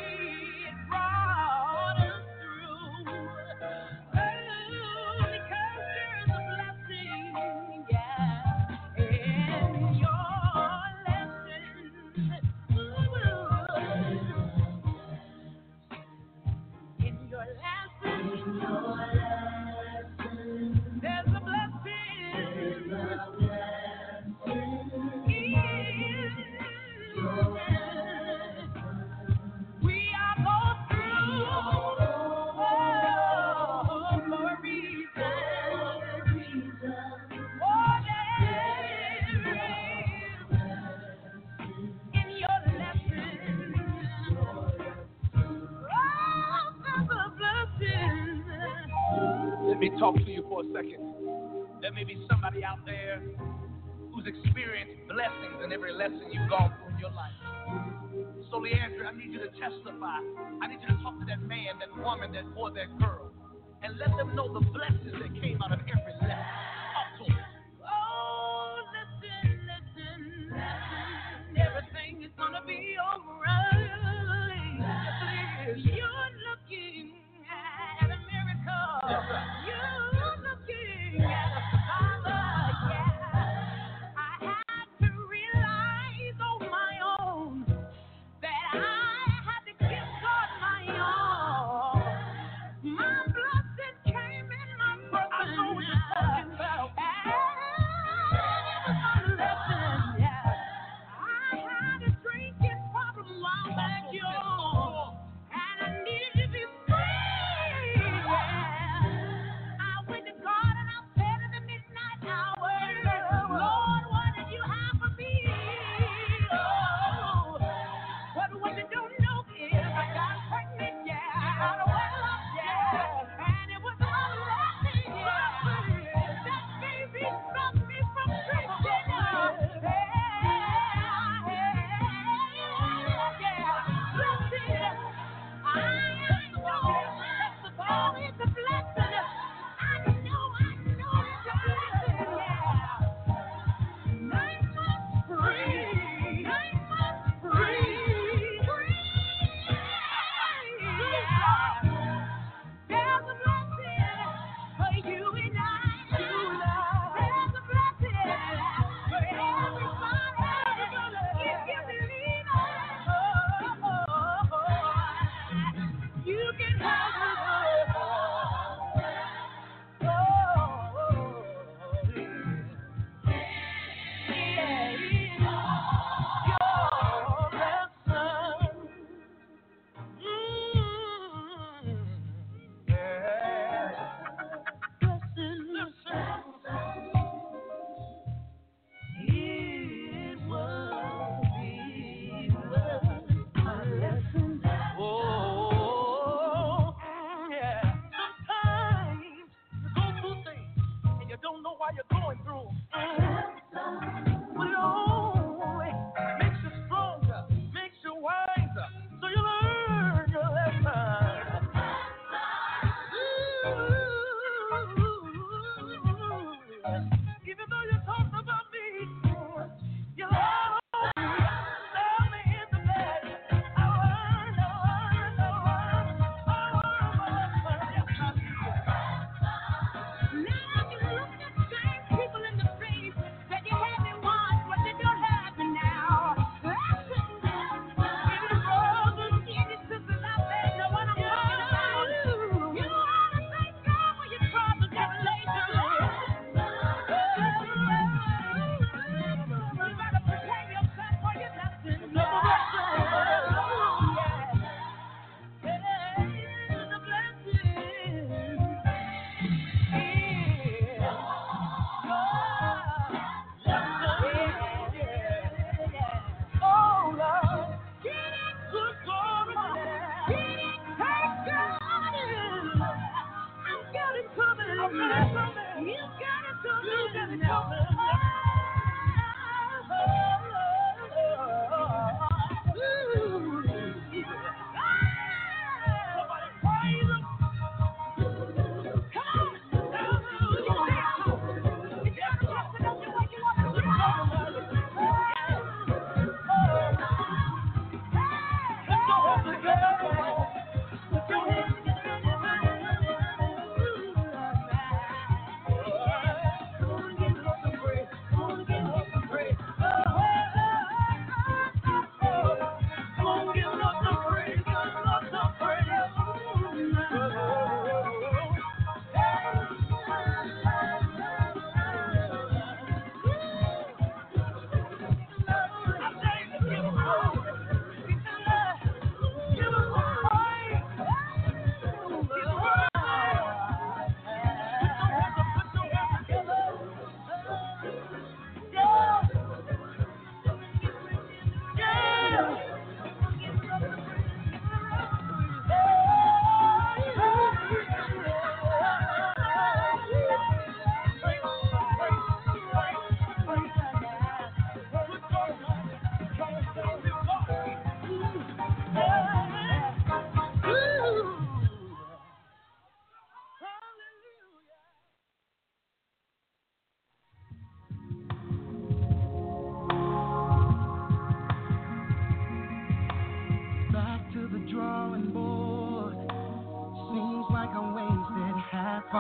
brought us through. Oh, because there's a blessing, yeah, in your lesson. Ooh, in your lesson, there's a blessing. We are going through for a reason. Oh, there is in your lesson. Oh, there's a blessing. Let me talk to you for a second. There may be somebody out there who's experienced blessings in every lesson you've gone through in your life. So, Leandra, I need you to testify. I need you to talk to that man, that woman, that boy, that girl, and let them know the blessings that came out of every lesson. Talk to them. Oh, listen. Everything is gonna be alright. You're looking at a miracle. You're looking at a survivor. Yeah, I had to realize on my own that I had to give God my all. My blessing came in my broken. I know what you're talking about. And it was my lesson. Yeah, I had a drinking problem while back, y'all, and I needed to be free. Yeah, I went to God and I said in the midnight hour, Lord, what did you have for me? Oh, but what you don't know is I got pregnant, yeah, out of wedlock, yeah, and it was my blessing, yeah, that baby stopped me from drinking, blessing. I know it's a blessing. I know it's a blessing, yeah. 9 months free. 9 months free. Yeah. There's a blessing for you and I. There's a blessing for everybody. If you believe it, you can have it. Don't know why you're going through. But it only makes you stronger, makes you wiser, so you learn your lesson. Even though you talked about me,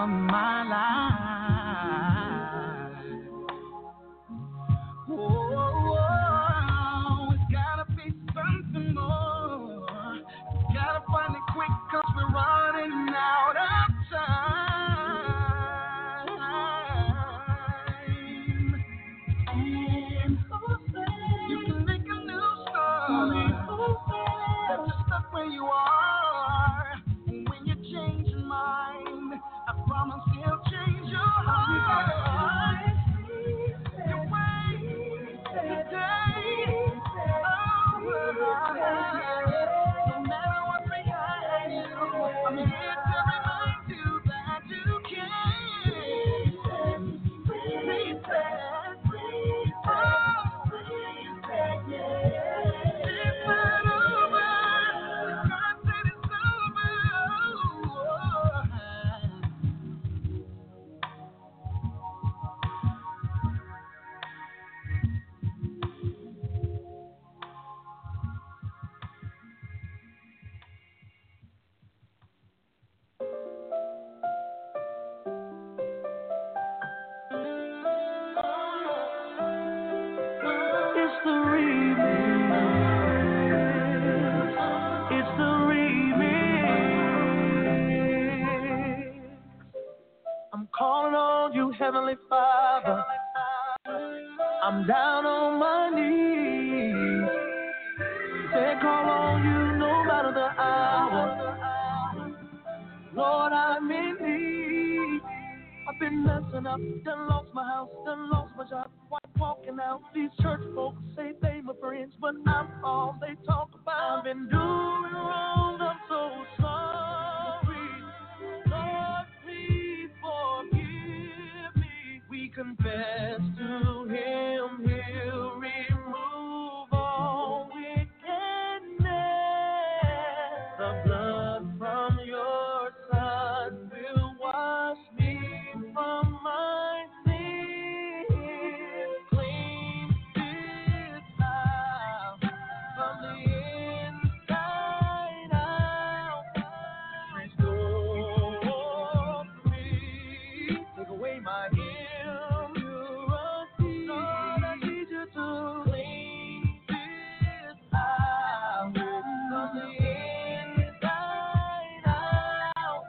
of my life. Oh, it's gotta be something more. Gotta find it quick, 'cause we're running out of time. And you can make a new start. But you're stuck where you are. And when you change your mind, I promise he'll change your heart. Your way today. Oh, no matter what's behind you, I'm here to remind you that you can. Reset. Oh, reset, yeah. It's not over. God said it's over. It's the remix. It's the remix. I'm calling on you, Heavenly Father. I'm down on my knees. Say call on you no matter the hour. Lord, I'm in need. I've been messing up, done lost my house, done lost my job. Wife walking out, these church folks say they my friends, but I'm all they talk about. I've been doing wrong, I'm so sorry. Lord, please forgive me. We confess to him, he'll remove all wickedness. The blood from your son will wash me from my sins. Clean this out from the inside out. Restore me. Take away my impurity. Lord, I need you to clean this out from the inside out.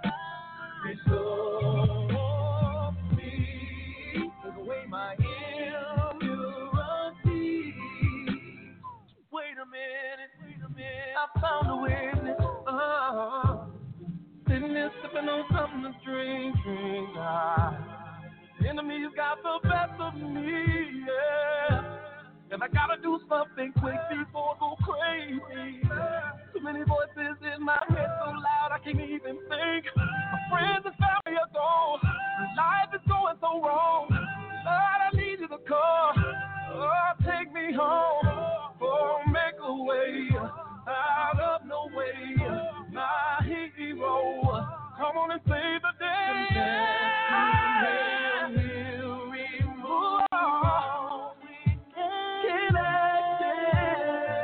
Restore me. Take away my impurity. Wait a minute. I found a witness. Sitting there sipping on something to drink. The enemy's got the best of me, yeah. And I gotta do something quick before I go crazy. Too many voices in my head so loud I can't even think. My friends and family are gone. Life is going so wrong. Lord, I need you to come. Oh, take me home. Oh, make a way out of no way. My hero, come on and save the day. He'll remove all wickedness.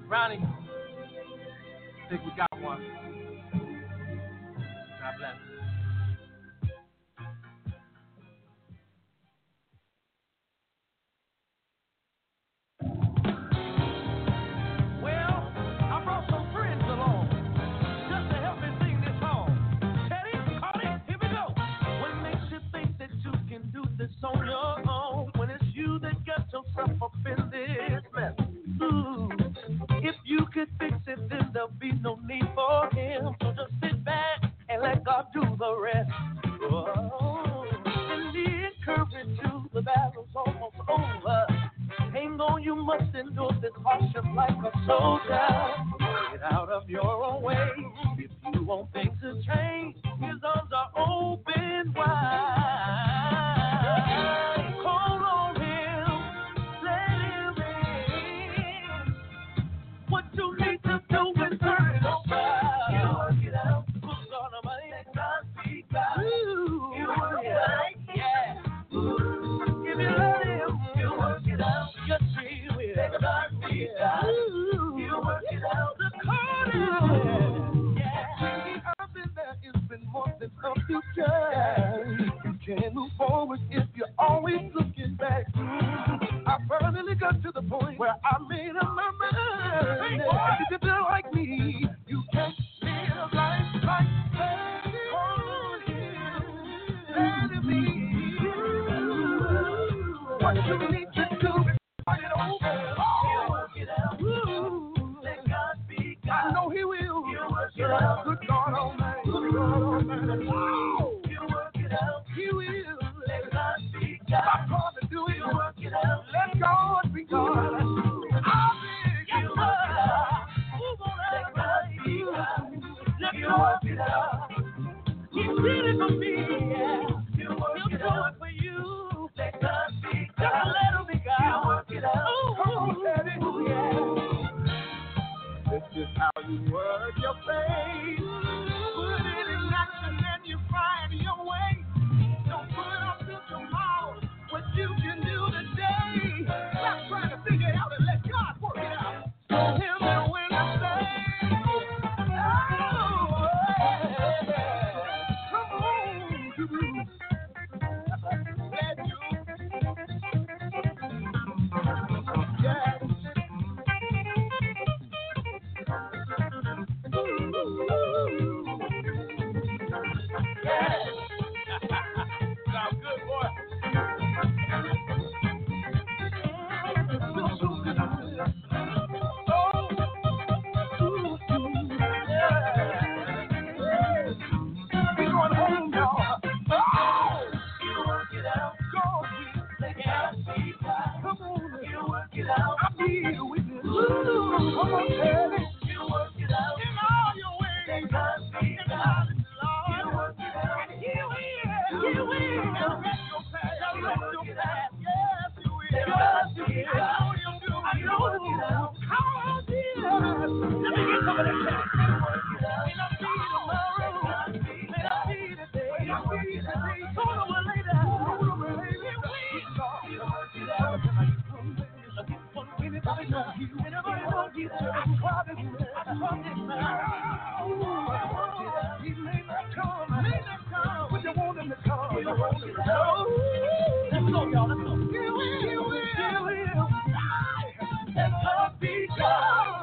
Ronnie, I think we got one. God bless. Well, I brought some friends along just to help me sing this song. Teddy, Cardi, here we go. What makes you think that you can do this on your own when it's you that got yourself up in this mess? Ooh. If you could fix it, then there'll be no need for him. So just sit back and let God do the rest. Oh. And he encouraged you, the battle's almost over. Hang on, you must endure this hardship like a soldier. Get out of your own way. If you want things to change, his arms are open wide. Call on him, let him in. What you need to do is turn it over. You work it out. Put on a money. Let God be God. You work it out. Yeah. Ooh. If you let him, you work it out. Yes, he will. Let God be God. You work it out. The corner. Yeah. When the earth in there, it's been more than a future. You can't move forward if you're always looking back. I finally got to the point where I made up my mind. If you feel like me, you can't live life like that. Hold him, let him be. What you need to do is start it over. You work it out. Let God be God. I know he will. You work it out. Good God Almighty. Good God Almighty. You work it out. He will. Let God be God. I'm going to do it. You work it out. Let God be God. I'll be you work it out. Let God be God. Let you work it out. He did it for me. Yeah. You work He'll it out. Do it for you. Let God be God. Just let him be God. You work it out. Come on, Daddy. Yeah. This is how you work your faith. Put it in action and you find your way. Don't put up to tomorrow what you can do today. Stop trying to figure it out and let God work it out. Show him that when I say, oh, yeah. Come on, let you. Yeah. Sounds good, boy. We're going home, y'all. Oh! You work it out. Go, let God be God. Come on, you work it out. I'm here with you. Come on, Daddy. You work it out. In all your ways. Let God be God. You work it out. And He will. He will. Direct your path. Direct your path. Yes, He will. Yes, He will. I know you do. I know it out. How I did. Let me get some of that time. You work it out. May not be tomorrow. May not be today. May not be today. Sooner or later. Sooner or later. You work it out. Anybody know you? Anybody know you? I promise you. I promise you. He may not come. May not come. But you want him to come. You want him to come. Let's go, y'all. Let's go. He will. He will. He will. Let God be God.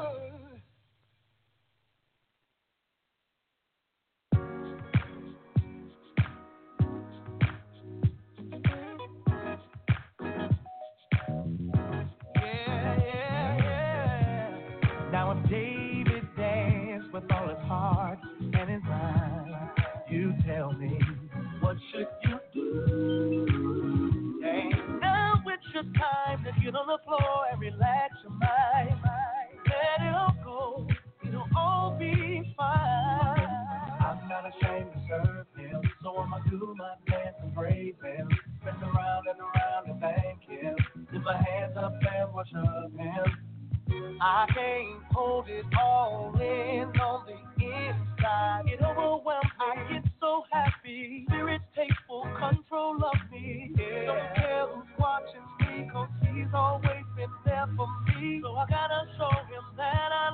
Now if David danced with all his heart and his mind, you tell me, what should you do? Hey, now it's your time to get on the floor and relax your mind. Let it all go, it'll all be fine. I'm not ashamed to serve him, so I'ma do my dance and praise him. Spin around and thank him. Lift my hands up and worship him. I can't hold it all in on the inside. Get overwhelmed, I get so happy. Spirit takes full control of me. Yeah. Don't care who's watching me, 'cause he's always been there for me. So I gotta show him that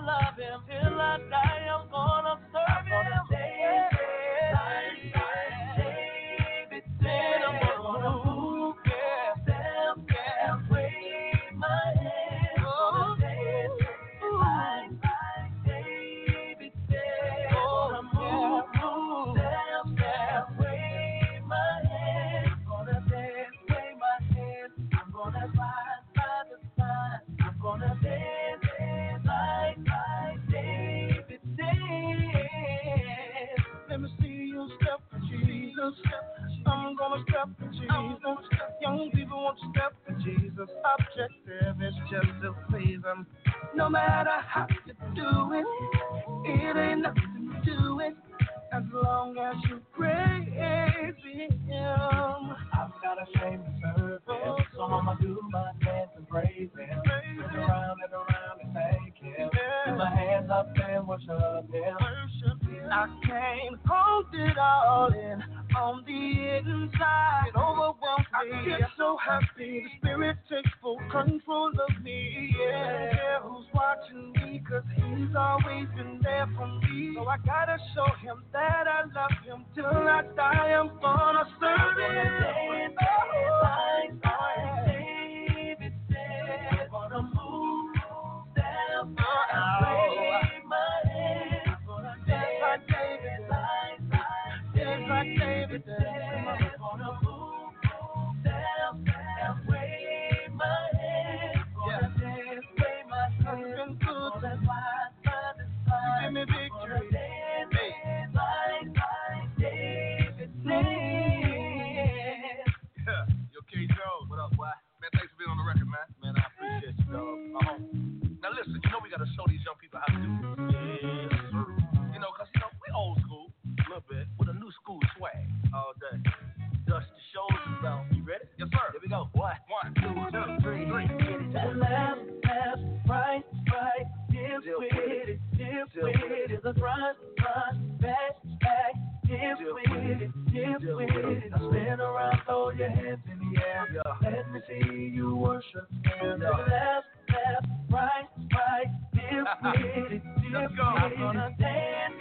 No matter how you do it, it ain't nothing to it. As long as you praise Him. I'm not ashamed to serve Him, so I'ma do my dance and praise Him. Turn around and thank Him. Put my hands up and worship Him. I can't hold it all in on the inside. It overwhelms me. I get so happy. The Spirit takes full control of me. Yeah, who's watching me? 'Cause He's always been there for me. So I gotta show Him that I love Him till I die. I'm gonna serve Him. David said, I'm gonna move, stand for and wave my hand. I'm gonna dance like David, dance like David said. I'm gonna move, stand and wave my hand. I'm gonna dance, wave my hand. It's been good. That's why I find it fine. Give me victory. Dance like David said. Yo, K-Joe, what up, boy? Man, thanks for being on the record, man. Man, I appreciate you, dog. Now, listen, you know we got to show these young people how to do this. Yes, sir. You know, because, we old school, a little bit, with a new school swag all day. Dust the shoulders down. You ready? Yes, sir. Here we go. 1, 2, 3. Left, right, dip with it, the front, back, dip with it. Now spin around, throw your hands in the air. Let me see you worship Him. Left, right, dip with it. I'm gonna dance,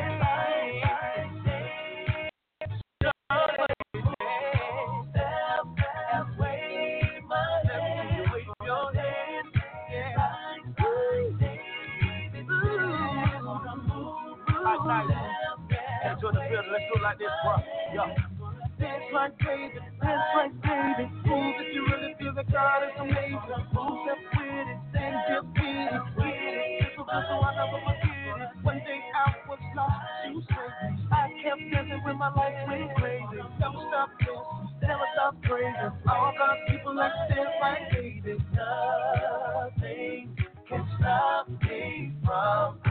Let's do it like this, bro. Yo. Dance like David. Move if you really feel that God is amazing. Move up with it, then get with it. It's so good, so I never forget it. One day I was lost, you saved me. I kept dancing when my life went crazy. Don't stop dancing, never stop praising. All God's people like to dance like David. Nothing can stop me from